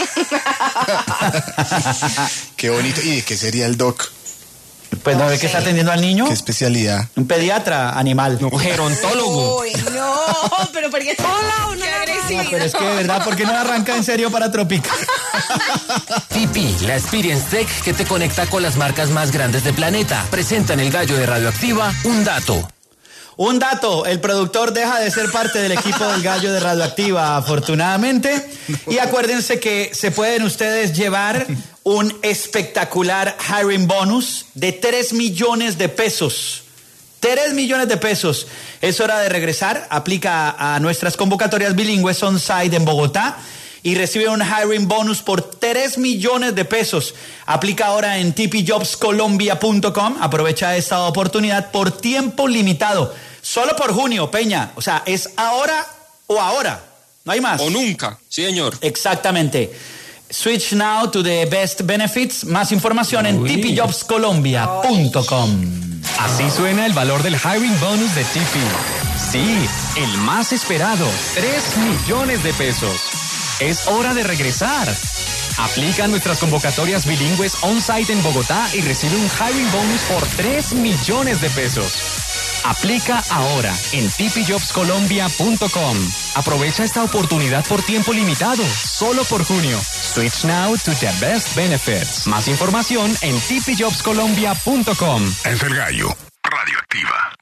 Qué bonito. ¿Y de qué sería el doc? Pues no ve que está atendiendo al niño. ¿Qué especialidad? Un pediatra animal. No, gerontólogo. Uy, no, pero porque hola, una agresividad. Pero es que de verdad, ¿por qué no arranca en serio para Tropical? Tipi, la Experience Tech que te conecta con las marcas más grandes del planeta. Presenta en el Gallo de Radioactiva un dato. Un dato, el productor deja de ser parte del equipo del Gallo de Radioactiva, afortunadamente. Y acuérdense que se pueden ustedes llevar un espectacular hiring bonus de 3 millones de pesos. 3 millones de pesos. Es hora de regresar. Aplica a nuestras convocatorias bilingües on-site en Bogotá y recibe un hiring bonus por 3 millones de pesos. Aplica ahora en tipijobscolombia.com. Aprovecha esta oportunidad por tiempo limitado. Solo por junio, Peña. O sea, es ahora o ahora. No hay más. O nunca. Sí, señor. Exactamente. Switch now to the best benefits. Más información en tipijobscolombia.com. Así suena el valor del hiring bonus de Tipi. Sí, el más esperado. 3 millones de pesos. Es hora de regresar. Aplica nuestras convocatorias bilingües on-site en Bogotá y recibe un hiring bonus por 3 millones de pesos. Aplica ahora en tipijobscolombia.com. Aprovecha esta oportunidad por tiempo limitado, solo por junio. Switch now to the best benefits. Más información en tipijobscolombia.com. Es el Gallo, Radioactiva.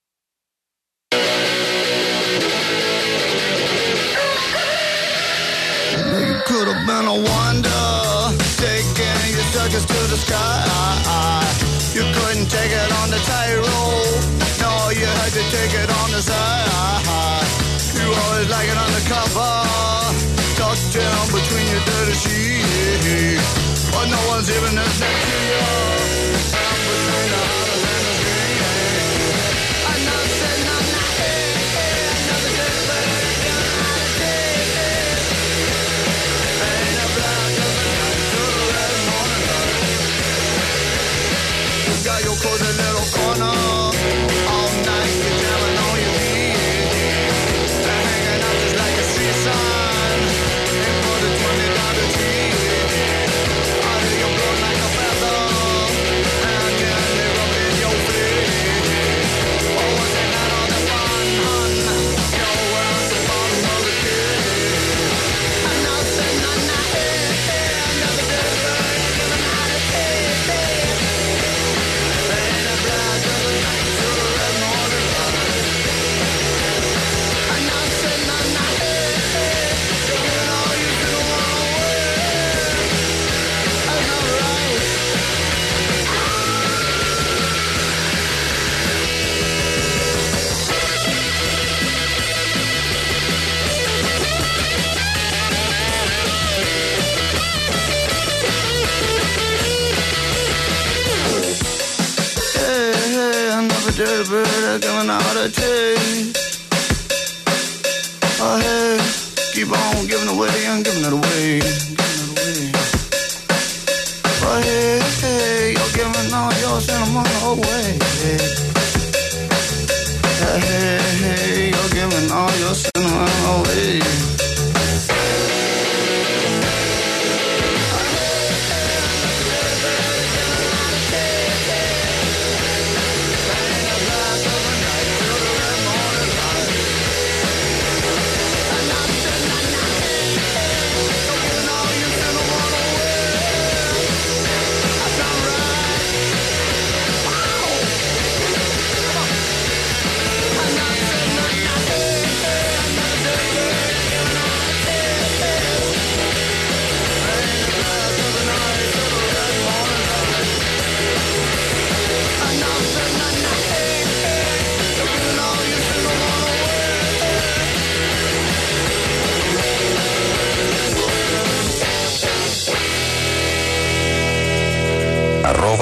You could have been a wonder, taking your circus to the sky. You couldn't take it on the tightrope. No, you had to take it on the side. You always like it undercover, tucked down between your dirty sheets. But no one's even as next to you. I'm between the hottest and the screen. I'm not saying I'm not here. Another day, but it's gonna take it. Ain't a black of the night to the red morning light. You got your cozy little corner. All night you're jamming on your feet. Hanging out just like a street sign. Ain't for the $20 tea. Out of your blood like a feather. And then they rub in your feet. Oh, was it not all the fun, hun? You're wearing the bottom of the kid. I'm not saying I'm not here. Another day, but it's giving out a taste. Ain't a black of the night to the red morning light. I'm not saying I'm not here. You're giving all you can want away. That's not right. Hey, another dirty bird coming out of taste. Oh, hey, keep on giving away and giving it away. Oh, hey, you're giving all your sentimental away. Hey, you're giving all your sentimental away.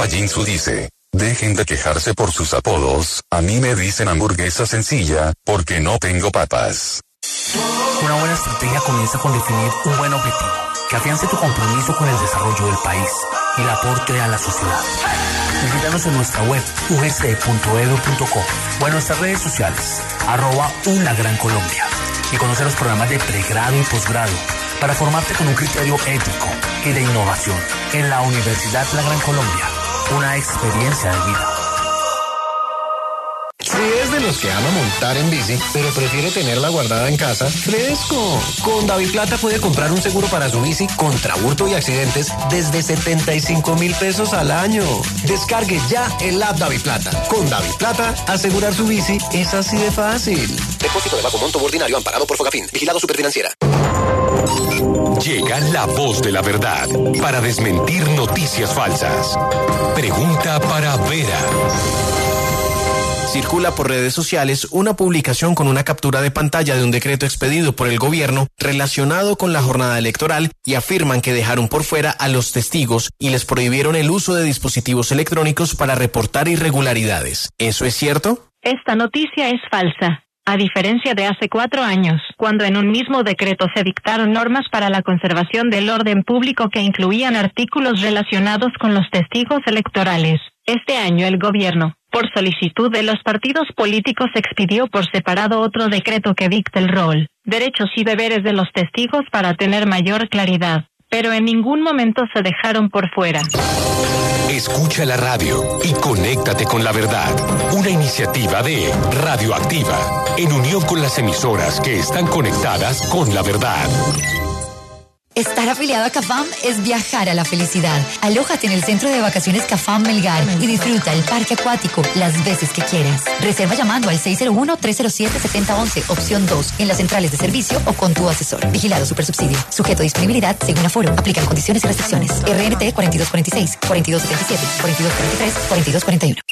Jinsu dice, dejen de quejarse por sus apodos, a mí me dicen hamburguesa sencilla, porque no tengo papas. Una buena estrategia comienza con definir un buen objetivo, que afiance tu compromiso con el desarrollo del país y el aporte a la sociedad. Visítanos en nuestra web, ugc.edu.co, o en nuestras redes sociales, @UnaGranColombia, y conocer los programas de pregrado y posgrado para formarte con un criterio ético y de innovación en la Universidad La Gran Colombia, una experiencia de vida. Si es de los que ama montar en bici, pero prefiere tenerla guardada en casa, ¡fresco! Con DaviPlata puede comprar un seguro para su bici contra hurto y accidentes desde 75,000 pesos al año. Descargue ya el app DaviPlata. Con DaviPlata, asegurar su bici es así de fácil. Depósito de bajo monto ordinario amparado por Fogafín. Vigilado Superfinanciera. Llega la voz de la verdad para desmentir noticias falsas. Pregunta para Vera. Circula por redes sociales una publicación con una captura de pantalla de un decreto expedido por el gobierno relacionado con la jornada electoral y afirman que dejaron por fuera a los testigos y les prohibieron el uso de dispositivos electrónicos para reportar irregularidades. ¿Eso es cierto? Esta noticia es falsa. A diferencia de hace 4 años, cuando en un mismo decreto se dictaron normas para la conservación del orden público que incluían artículos relacionados con los testigos electorales. Este año el gobierno, por solicitud de los partidos políticos, expidió por separado otro decreto que dicta el rol, derechos y deberes de los testigos para tener mayor claridad, pero en ningún momento se dejaron por fuera. Escucha la radio y conéctate con la verdad. Una iniciativa de Radioactiva, en unión con las emisoras que están conectadas con la verdad. Estar afiliado a CAFAM es viajar a la felicidad. Alójate en el centro de vacaciones CAFAM Melgar y disfruta el parque acuático las veces que quieras. Reserva llamando al 601-307-7011, opción 2, en las centrales de servicio o con tu asesor. Vigilado Supersubsidio. Sujeto a disponibilidad según aforo. Aplican condiciones y restricciones. RNT 4246, 4277, 4243, 4241.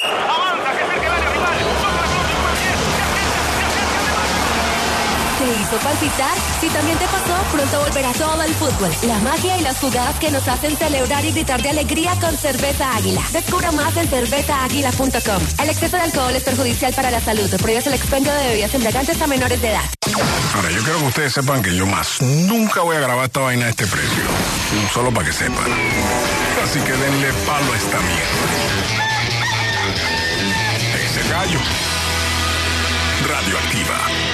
¿Te hizo palpitar? Si también te pasó, pronto volverá todo el fútbol, la magia y las jugadas que nos hacen celebrar y gritar de alegría con Cerveza Águila. Descubra más en cervezaaguila.com. El exceso de alcohol es perjudicial para la salud. Prohíbes el expendio de bebidas embriagantes a menores de edad. Ahora, yo quiero que ustedes sepan que yo más nunca voy a grabar esta vaina a este precio. Solo para que sepan. Así que denle palo a esta mierda. Ese gallo. Radioactiva.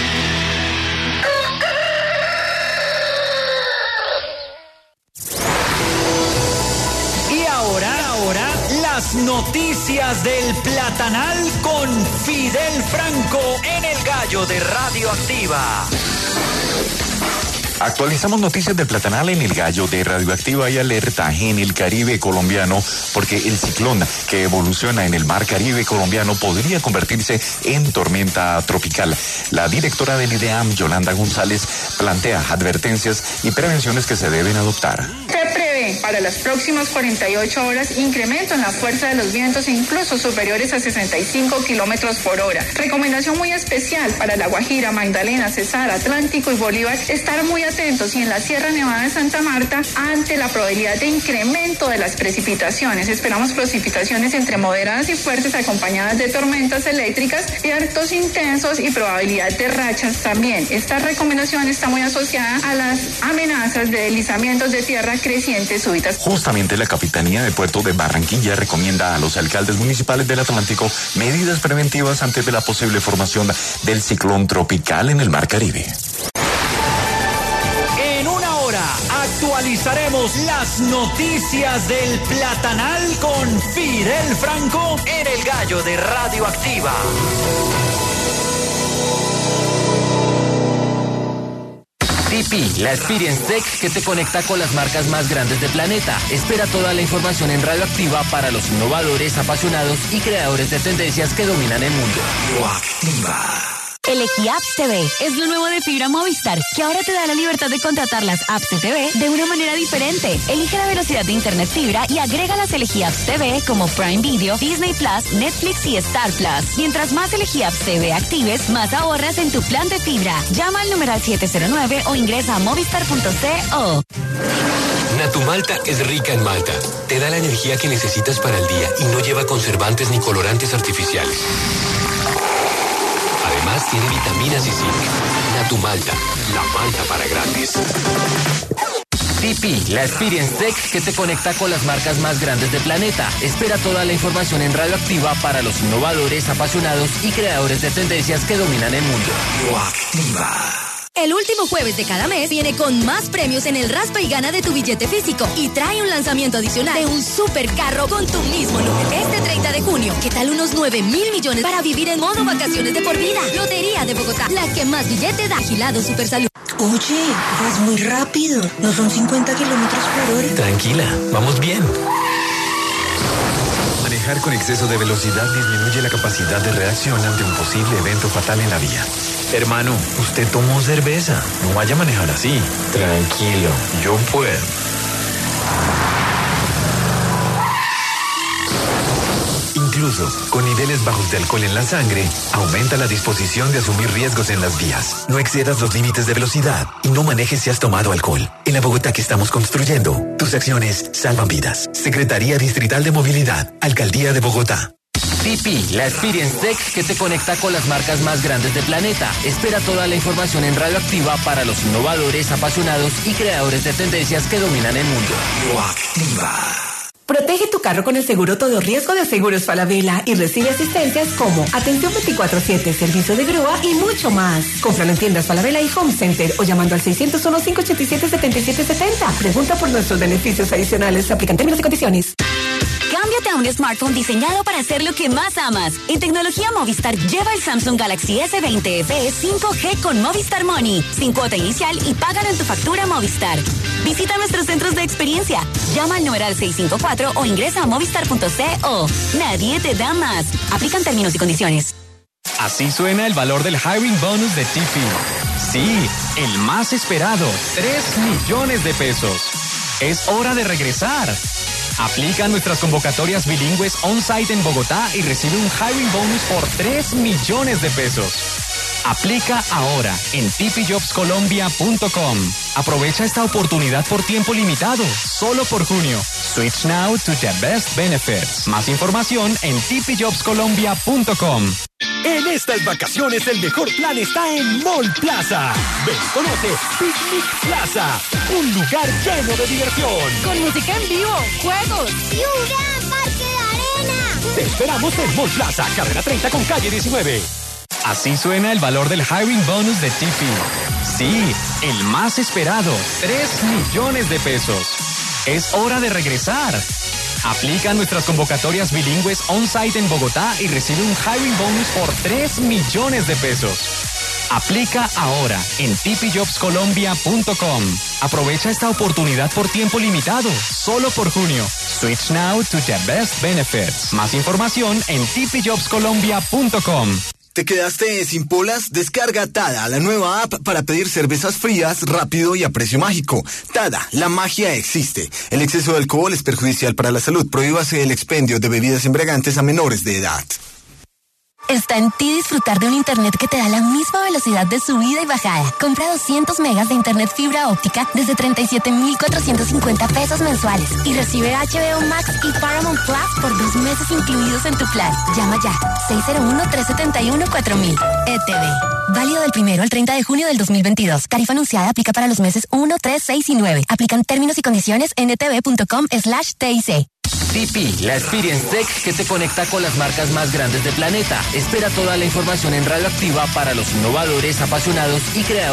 Ahora, las noticias del Platanal con Fidel Franco en el Gallo de Radioactiva. Actualizamos noticias del Platanal en el Gallo de Radioactiva y alerta en el Caribe colombiano porque el ciclón que evoluciona en el mar Caribe colombiano podría convertirse en tormenta tropical. La directora del IDEAM, Yolanda González, plantea advertencias y prevenciones que se deben adoptar. Se prevé para las próximas 48 horas incremento en la fuerza de los vientos incluso superiores a 65 kilómetros por hora. Recomendación muy especial para La Guajira, Magdalena, Cesar, Atlántico y Bolívar, estar muy atentos y en la Sierra Nevada de Santa Marta ante la probabilidad de incremento de las precipitaciones. Esperamos precipitaciones entre moderadas y fuertes acompañadas de tormentas eléctricas, vientos intensos y probabilidad de rachas también. Esta recomendación está muy asociada a las amenazas de deslizamientos de tierra crecientes súbitas. Justamente la Capitanía de Puerto de Barranquilla recomienda a los alcaldes municipales del Atlántico medidas preventivas antes de la posible formación del ciclón tropical en el mar Caribe. Actualizaremos las noticias del Platanal con Fidel Franco en el Gallo de Radioactiva. TP, la Experience Tech que te conecta con las marcas más grandes del planeta. Espera toda la información en Radioactiva para los innovadores, apasionados y creadores de tendencias que dominan el mundo. Radioactiva. Elegí Apps TV. Es lo nuevo de Fibra Movistar, que ahora te da la libertad de contratar las apps de TV de una manera diferente. Elige la velocidad de Internet Fibra y agrega las Elegí Apps TV como Prime Video, Disney Plus, Netflix y Star Plus. Mientras más Elegí Apps TV actives, más ahorras en tu plan de fibra. Llama al numeral 709 o ingresa a movistar.co. Natumalta es rica en malta. Te da la energía que necesitas para el día y no lleva conservantes ni colorantes artificiales. Además, tiene vitaminas y zinc. Natumalta, la malta para grandes. Tipi, la Experience Tech que te conecta con las marcas más grandes del planeta. Espera toda la información en Radioactiva para los innovadores, apasionados y creadores de tendencias que dominan el mundo. Radioactiva. El último jueves de cada mes viene con más premios en el Raspa y Gana de tu billete físico y trae un lanzamiento adicional de un supercarro con tu mismo número. Este 30 de junio, ¿qué tal unos 9.000 millones para vivir en modo vacaciones de por vida? Lotería de Bogotá, la que más billete da. Agilado Supersalud. Oye, vas muy rápido. ¿No son 50 kilómetros por hora? Tranquila, vamos bien. Manejar con exceso de velocidad disminuye la capacidad de reacción ante un posible evento fatal en la vía. Hermano, usted tomó cerveza. No vaya a manejar así. Tranquilo, yo puedo. Incluso, con niveles bajos de alcohol en la sangre, aumenta la disposición de asumir riesgos en las vías. No excedas los límites de velocidad y no manejes si has tomado alcohol. En la Bogotá que estamos construyendo, tus acciones salvan vidas. Secretaría Distrital de Movilidad, Alcaldía de Bogotá. Tipi, la Experience Tech que te conecta con las marcas más grandes del planeta. Espera toda la información en Radioactiva para los innovadores, apasionados y creadores de tendencias que dominan el mundo. Radioactiva. Protege tu carro con el seguro todo riesgo de Seguros Falabella y recibe asistencias como atención 24/7, servicio de grúa y mucho más. Cómpralo en tiendas Falabella y Home Center o llamando al 601-587-7770. Pregunta por nuestros beneficios adicionales. Aplican términos y condiciones. Cámbiate a un smartphone diseñado para hacer lo que más amas. En tecnología Movistar lleva el Samsung Galaxy S20 FE 5G con Movistar Money, sin cuota inicial y págalo en tu factura Movistar. Visita nuestros centros de experiencia. Llama al numeral 654 o ingresa a movistar.co. Nadie te da más. Aplican términos y condiciones. Así suena el valor del hiring bonus de Tipi. Sí, el más esperado, 3 millones de pesos. Es hora de regresar. Aplica nuestras convocatorias bilingües on-site en Bogotá y recibe un hiring bonus por 3 millones de pesos. Aplica ahora en tipijobscolombia.com. Aprovecha esta oportunidad por tiempo limitado, solo por junio. Switch now to the best benefits. Más información en tipijobscolombia.com. En estas vacaciones el mejor plan está en Mall Plaza. Ven y conoce Picnic Plaza, un lugar lleno de diversión. Con música en vivo, juegos y un gran parque de arena. Te esperamos en Mall Plaza, carrera 30 con calle 19. Así suena el valor del hiring bonus de Tipi. Sí, el más esperado, 3 millones de pesos. Es hora de regresar. Aplica nuestras convocatorias bilingües on-site en Bogotá y recibe un hiring bonus por 3 millones de pesos. Aplica ahora en tipijobscolombia.com. Aprovecha esta oportunidad por tiempo limitado, solo por junio. Switch now to the best benefits. Más información en tipijobscolombia.com. ¿Te quedaste sin polas? Descarga Tada, la nueva app para pedir cervezas frías, rápido y a precio mágico. Tada, la magia existe. El exceso de alcohol es perjudicial para la salud. Prohíbase el expendio de bebidas embriagantes a menores de edad. Está en ti disfrutar de un internet que te da la misma velocidad de subida y bajada. Compra 200 megas de internet fibra óptica desde 37,450 pesos mensuales y recibe HBO Max y Paramount Plus por 2 meses incluidos en tu plan. Llama ya, 601-371-4000. ETV. Válido del 1 al 30 de junio del 2022. Tarifa anunciada aplica para los meses 1, 3, 6 y 9. Aplican términos y condiciones en etv.com/TIC. Tipi, la Experience Tech que te conecta con las marcas más grandes del planeta. Espera toda la información en Radioactiva para los innovadores, apasionados y creadores